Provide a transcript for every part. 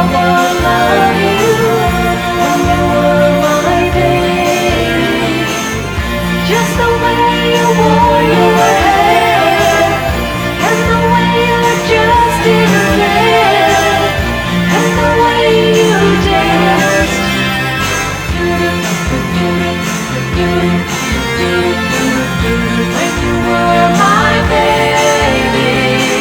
love you when you were my baby. Just the way you wore your hair, and the way you just didn't care, and the way you danced. When you were my baby.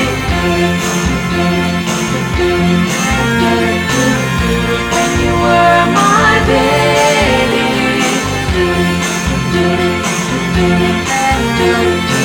When you were my baby.